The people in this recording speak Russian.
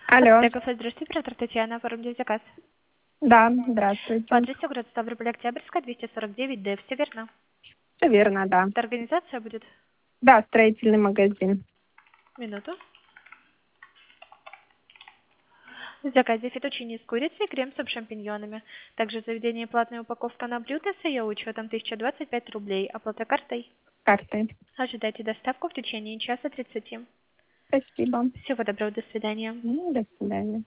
Алло. Здравствуйте, оператор Татьяна, оформите заказ. Да, По здравствуйте. адресу город Ставрополь, Октябрьская, 249Д, все верно? Все верно, да. Это организация будет? Да, строительный магазин. Минуту. В заказе фетучини с курицей, крем с шампиньонами. Также в заведении платная упаковка на блюдо с ее учетом 1025 рублей. Оплата картой. Картой. Ожидайте доставку в течение часа 30. Спасибо. Всего доброго, до свидания. До свидания.